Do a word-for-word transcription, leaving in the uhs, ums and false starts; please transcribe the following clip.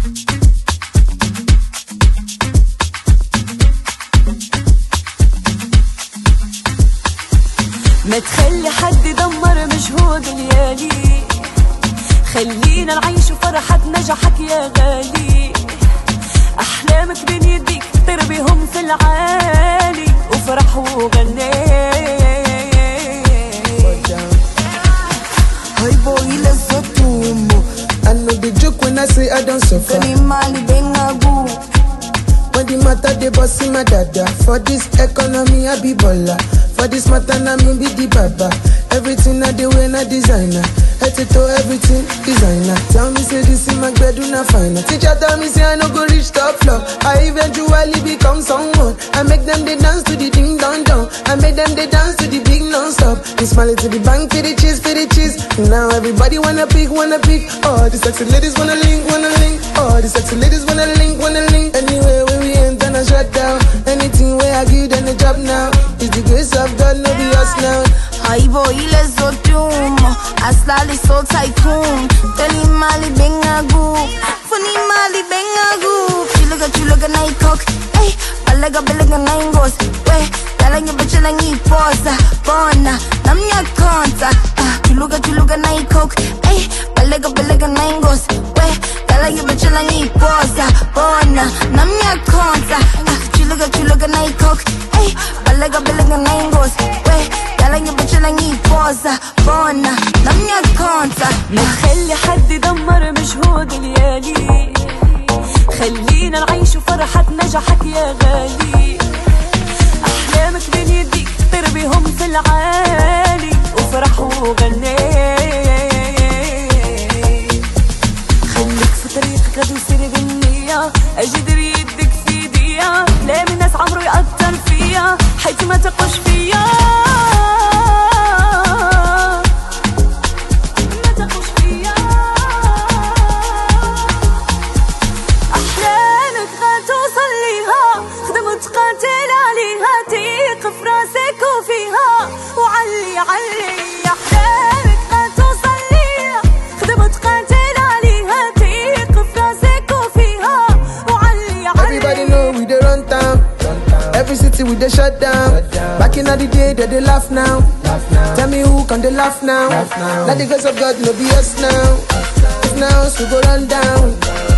ما تخلي حد يدمر مجهود ليالي، خلينا نعيش فرحة نجاحك يا غالي. أحلامك بين يديك طير بهم في العالي، وفرح وغني. Hi boy, let's go to mo. I know the joke when I say I don't suffer. When the matter they boss in my dada. For this economy I be baller. For this matter na me be the baba. Everything I do when I designer. Head to toe everything designer. Tell me say this in my bed do not find it. Teacher tell me say I no go reach top floor. I eventually become someone. I make them they dance to the ding dong dong. I make them they dance to the big non-stop. And smile to the bank for the cheese, for the cheese. Now everybody wanna pick, wanna pick. Oh, the sexy ladies wanna link, wanna link. Oh, the sexy ladies wanna link, wanna link. Anywhere where we enter, I shut down. Anything where I give them a job now. It's the grace of God, no be us now. Hi boy, let's go doom. I slowly so tycoon. Tell mali benga goop. Funny mali benga goop. You look at you look at night cock. Hey, I like a billing and nine goes. Wait, telling you bitch and you pause. Bona, I'm your contact. You look at you look at night cock. Hey, I like a billing and nine goes. Wait, telling you bitch and you pause. Bona, I'm your contact. You look at you look at night cock. Hey, I like a billing and nine goes. Wait, telling you bitch and you pause. Bona, I'm your contact. ما تخلي حد يدمر مجهود ليالي، خلينا نعيش فرحة نجاحك يا غالي. أحلامك بين يديك طير بهم في العالي، وفرح وغني. خليك في طريقك غادي يصير بالنية، أجدر يدك في ايديا. لا من ناس عمرو يأثر فيا، حيث ما تقوش فيا. قاتل عليها تيق في راسك وفيها وعلي علي. أحلامك غتوصل ليها، خدم وتقاتل عليها تيق في راسك وفيها وعلي علي. Everybody know we dey run town. Every city we dey shut down. Back in the day they dey laugh now. Tell me who can they laugh now? Let the grace of God no be us now. If now we go run down.